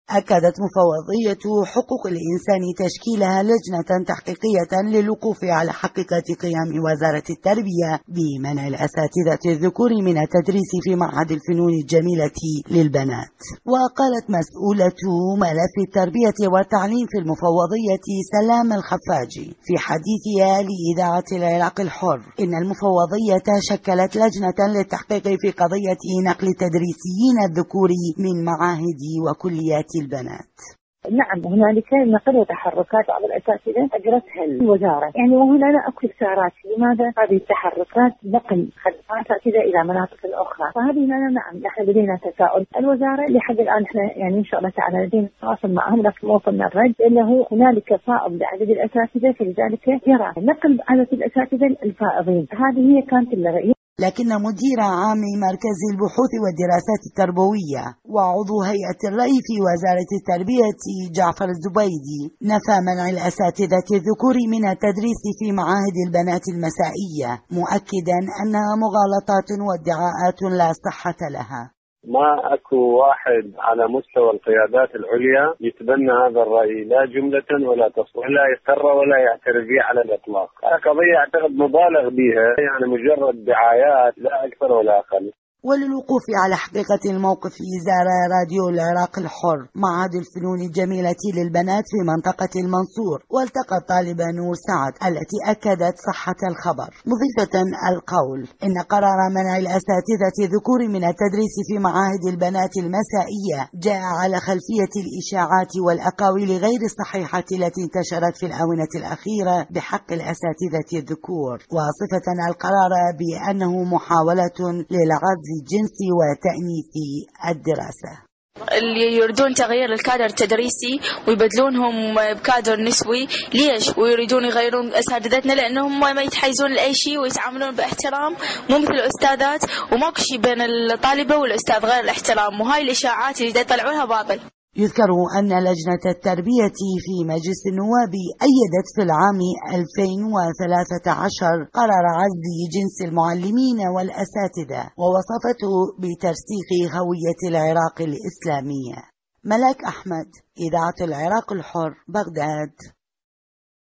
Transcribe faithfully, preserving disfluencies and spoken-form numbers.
أكدت مفوضية حقوق الإنسان تشكيلها لجنة تحقيقية للوقوف على حقيقة قيام وزارة التربية بمنع الأساتذة الذكور من التدريس في معهد الفنون الجميلة للبنات. وقالت مسؤولة ملف التربية والتعليم في المفوضية سلام الخفاجي في حديثها لإذاعة العراق الحر إن المفوضية شكلت لجنة للتحقيق في قضية نقل التدريسيين الذكور من معاهد وكليات البنات. نعم، هنالك نقل وتحركات بعض الأساتذة أجرتها الوزارة، يعني وهنا لا أكو استعارات. لماذا هذه التحركات نقل خدمات الأساتذة إلى مناطق أخرى؟ فهذه هنا نعم نحن لدينا تساؤل. الوزارة لحد الآن احنا يعني إن شاء الله تعالى لدينا تواصل معهم، لكن وصلنا الرد إنه هنالك فائض لعدد الأساتذة، فلذلك يرى نقل عدد الأساتذة الفائضين. هذه هي كانت الرأي. لكن مدير عام مركز البحوث والدراسات التربوية وعضو هيئة الرأي في وزارة التربية جعفر الزبيدي نفى منع الأساتذة الذكور من التدريس في معاهد البنات المسائية، مؤكدا أنها مغالطات وادعاءات لا صحة لها. ما أكو واحد على مستوى القيادات العليا يتبنى هذا الرأي، لا جملة ولا تصريح، ولا يقر ولا يعترف به على الإطلاق. قضية أعتقد مبالغ بها، يعني مجرد دعايات لا أكثر ولا أقل. وللوقوف على حقيقة الموقف زار راديو العراق الحر معهد الفنون الجميلة للبنات في منطقة المنصور، والتقى الطالبة نور سعد التي أكدت صحة الخبر، مضيفة القول إن قرار منع الأساتذة الذكور من التدريس في معاهد البنات المسائية جاء على خلفية الإشاعات والأقاويل غير الصحيحة التي انتشرت في الآونة الأخيرة بحق الأساتذة الذكور، واصفة القرار بأنه محاولة للعزل الجنسي وتأنيث الدراسة. اللي يريدون تغيير الكادر التدريسي ويبدلونهم بكادر نسوي، ليش؟ ويريدون يغيرون أساتذتنا لأنهم ما يتحيزون لأي شيء ويتعاملون باحترام، مو مثل الأستاذات، وماكو شيء بين الطالبة والأستاذ غير الاحترام، وهاي الإشاعات اللي يطلعونها باطل. يذكر أن لجنة التربية في مجلس النواب أيدت في العام ألفين وثلاثة عشر قرار عزل جنس المعلمين والأساتذة، ووصفته بترسيخ هوية العراق الإسلامية. ملاك أحمد، إذاعة العراق الحر، بغداد.